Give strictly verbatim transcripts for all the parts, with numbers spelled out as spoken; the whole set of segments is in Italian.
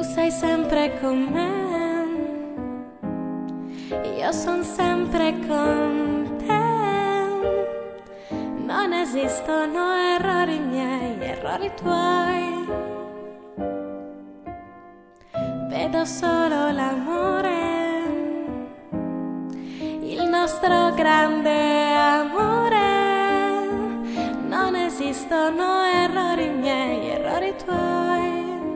sei sempre con me, io son sempre con te. Non esistono errori miei, errori tuoi. Vedo solo l'amore, il nostro grande amore. Non esistono errori miei, errori tuoi.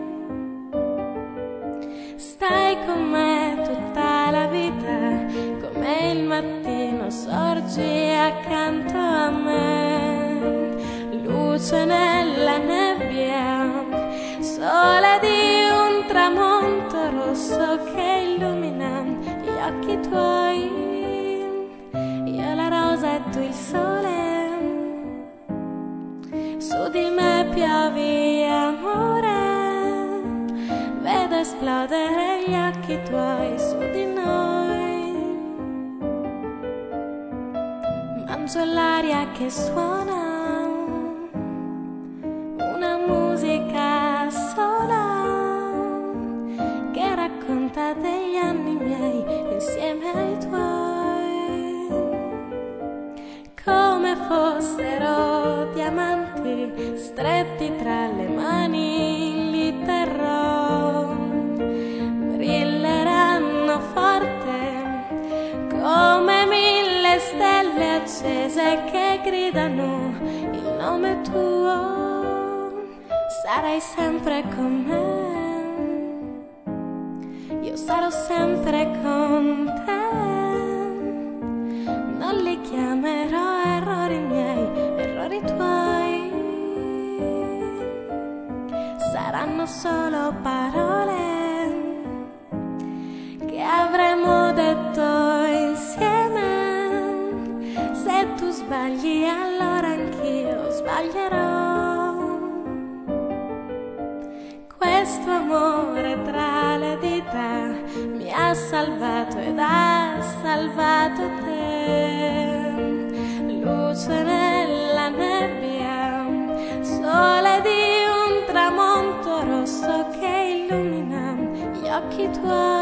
Stai con me tutta la vita, come il mattino sorgi accanto a me. Luce nella nebbia, sole di un tramonto rosso che illumina gli occhi tuoi. Io la rosa e tu il sole, su di me piovi amore. Vedo esplodere gli occhi tuoi su di noi. Mangio l'aria che suona, una musica sola che racconta degli anni miei insieme ai tuoi. Come fossero diamanti stretti tra le mani li terrò, brilleranno forte come mille stelle accese che gridano il nome tuo. Sarai sempre con me, io sarò sempre con te. Non li chiamerò errori miei, errori tuoi. Saranno solo parole che avremo detto insieme. Se tu sbagli allora anch'io sbaglierò. Questo amore tra le dita mi ha salvato ed ha salvato te. Luce nella nebbia, sole di un tramonto rosso che illumina gli occhi tuoi.